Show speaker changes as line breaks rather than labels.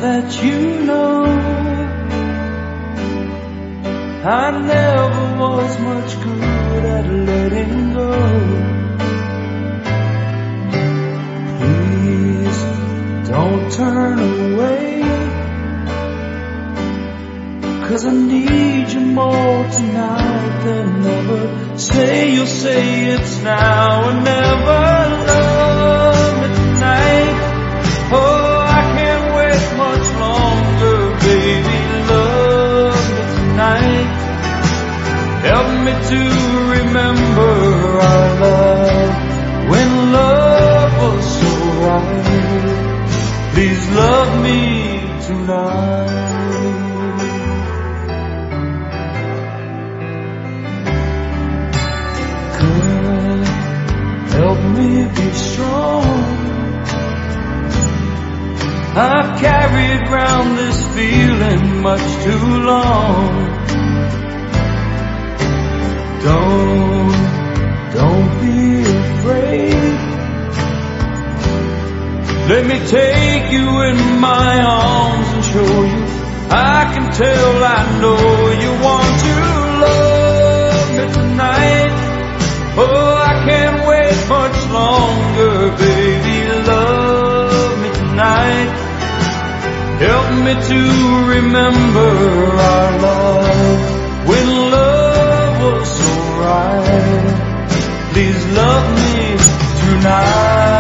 that you know I never was much good at letting go. Please don't turn away, 'cause I need you more tonight than ever. Say you'll say it's now or never. Love me tonight. Oh, I can't wait much longer, baby. Love me tonight. Help me to remember our love when love was so right. Please love me tonight. Good, help me be strong. I've carried round this feeling much too long. Don't be afraid. Let me take you in my arms and show you. I can tell, I know you want to love me tonight. Oh, I can't wait much longer, baby. Love me tonight. Help me to remember our love when love was so right. Please love me tonight.